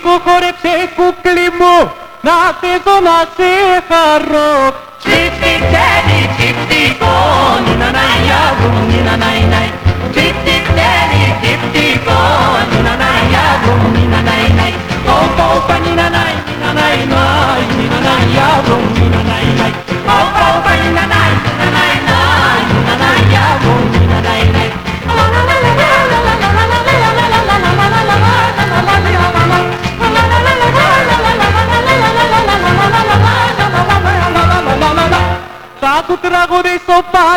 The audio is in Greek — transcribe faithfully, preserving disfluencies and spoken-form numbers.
σου χόρεψε κούκλι μου, να παίζω να σε χαρώ. Τσιπτιτέλι, τσιπτικό, νιναναϊά βουμ, νιναναϊναϊ. Τσιπτιτέλι, τσιπτικό, νιναναϊά βουμ, νιναναϊναϊ. Ποποπα, νιναναϊ, νιναναϊναϊ, νιναναϊά βουμ, νιναναϊναϊ. Ποποπα, νιναναϊ, νιναναϊναϊ, νιναναϊά βουμ, νιναναϊναϊ. Θα του τραγουδήσω